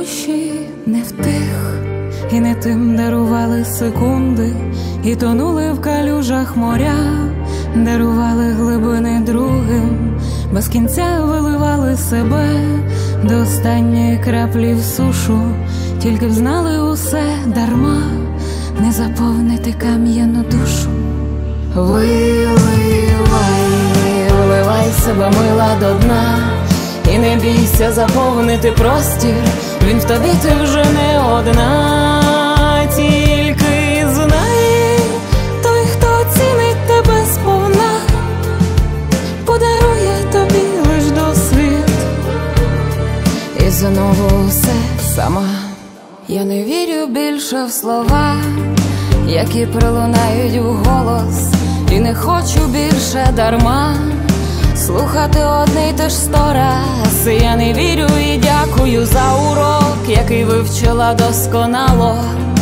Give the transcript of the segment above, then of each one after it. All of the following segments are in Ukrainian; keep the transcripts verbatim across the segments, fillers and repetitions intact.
душі не втих, і не тим дарували секунди, і тонули в калюжах моря, дарували глибини другим, без кінця виливали себе до останньої краплі в сушу, тільки б знали усе дарма, не заповнити кам'яну душу. Виливай, виливай себе мила до дна, і не бійся заповнити простір, він в тобі, ти вже не одна. Тільки знай, той, хто оцінить тебе сповна, подарує тобі лиш досвід, і знову все сама. Я не вірю більше в слова, які пролунають вголос, і не хочу більше дарма слухати одне й те ж сто раз. Я не вірю і дякую за урок, який вивчила досконало.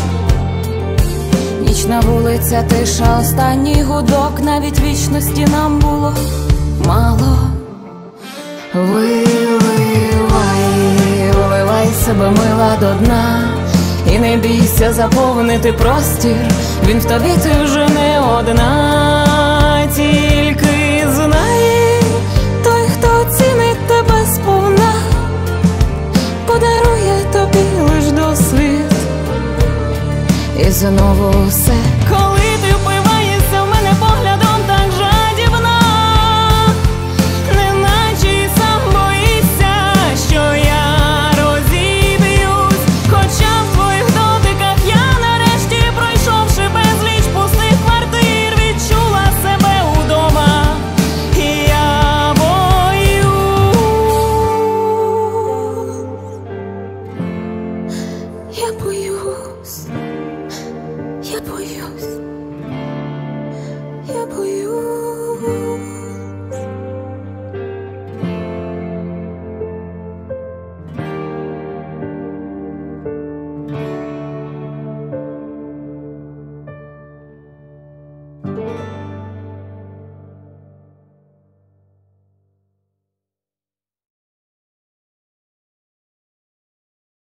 Нічна вулиця, тиша, останній гудок, навіть вічності нам було мало. Виливай, виливай себе мила до дна, і не бійся заповнити простір, він в тобі, ти вже не одна. Тільки знай, той, хто оцінить тебе сповна, подарує тобі лиш досвід, і знову все. Коли ти впиваєшся в мене поглядом так жадібно, неначе й сам боїшся, що я розіб'юсь, хоча в твоїх дотиках я нарешті, пройшовши безліч пустих квартир, відчула себе удома. І я боюсь, я боюсь, я боюсь.